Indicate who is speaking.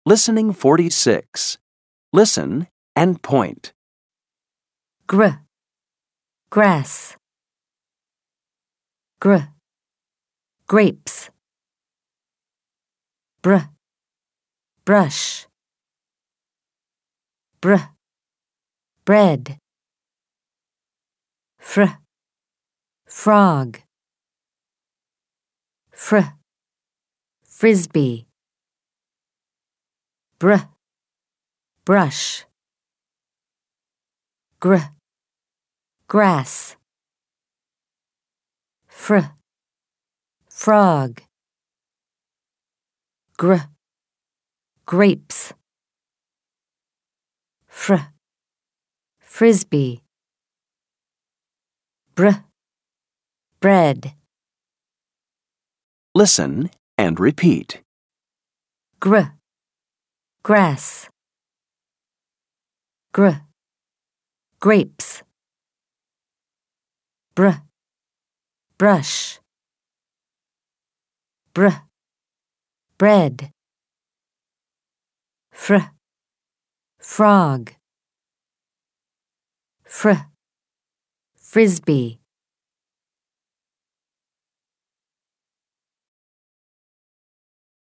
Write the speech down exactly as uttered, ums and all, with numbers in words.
Speaker 1: Listening forty-six. Listen and point.
Speaker 2: Gr, grass. Gr, grapes. Br, brush. Br, bread. Fr, frog. Fr, frisbee. Br, brush. Gr, grass. Fr, frog. Gr, grapes. Fr, frisbee. Br, bread.
Speaker 1: Listen and repeat.
Speaker 2: Gr, grass. Gr, grapes. Br, brush. Br, bread. Fr, frog. Fr, frisbee.